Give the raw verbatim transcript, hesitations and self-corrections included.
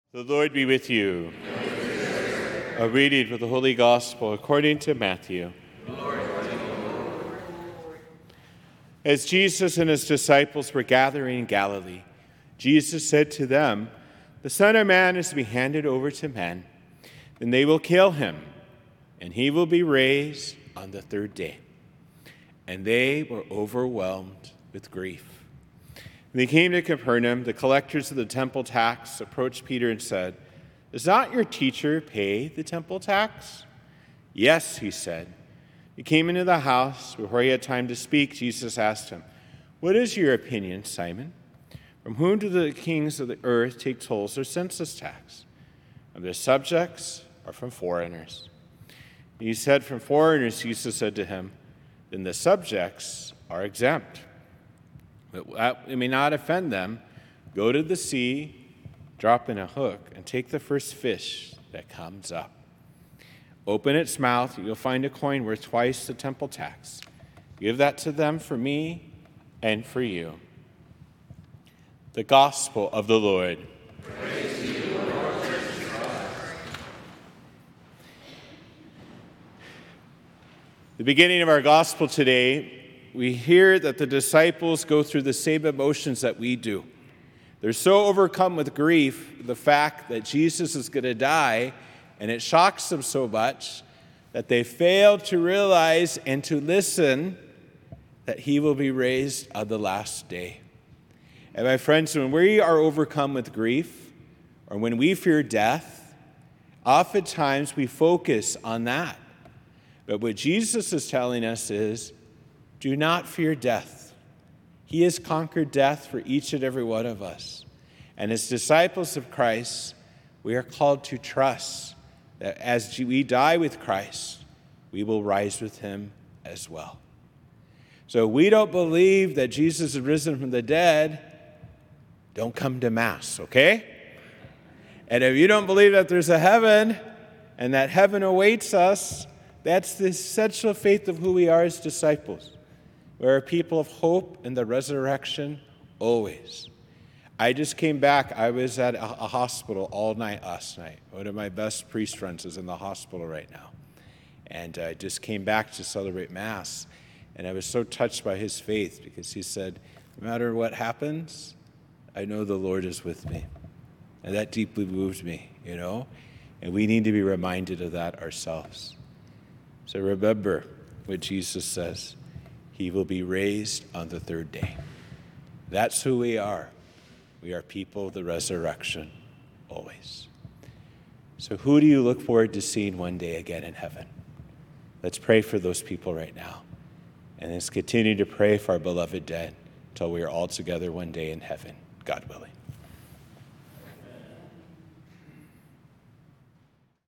The Lord be with you. A reading from the Holy Gospel according to Matthew. As Jesus and his disciples were gathering in Galilee, Jesus said to them, "The Son of Man is to be handed over to men. Then they will kill him, and he will be raised on the third day." And they were overwhelmed with grief. When they came to Capernaum, the collectors of the temple tax approached Peter and said, "Does not your teacher pay the temple tax?" "Yes," he said. He came into the house. Before he had time to speak, Jesus asked him, "What is your opinion, Simon? From whom do the kings of the earth take tolls or census tax? From their subjects or from foreigners?" He said, "From foreigners." Jesus said to him, "Then the subjects are exempt. But that it may not offend them, go to the sea, drop in a hook, and take the first fish that comes up. Open its mouth, you'll find a coin worth twice the temple tax. Give that to them for me and for you." The Gospel of the Lord. Praise to you, Lord Jesus Christ. The beginning of our Gospel today, we hear that the disciples go through the same emotions that we do. They're so overcome with grief, the fact that Jesus is going to die, and it shocks them so much that they fail to realize and to listen that he will be raised on the last day. And my friends, when we are overcome with grief, or when we fear death, oftentimes we focus on that. But what Jesus is telling us is, do not fear death. He has conquered death for each and every one of us. And as disciples of Christ, we are called to trust that as we die with Christ, we will rise with him as well. So we don't believe that Jesus is risen from the dead, don't come to Mass, okay? And if you don't believe that there's a heaven and that heaven awaits us, that's the essential faith of who we are as disciples. We're a people of hope and the resurrection always. I just came back. I was at a, a hospital all night last night. One of my best priest friends is in the hospital right now. And I just came back to celebrate Mass. And I was so touched by his faith because he said, no matter what happens, I know the Lord is with me. And that deeply moved me, you know. And we need to be reminded of that ourselves. So remember what Jesus says. He will be raised on the third day. That's who we are. We are people of the resurrection, always. So who do you look forward to seeing one day again in heaven? Let's pray for those people right now. And let's continue to pray for our beloved dead until we are all together one day in heaven, God willing.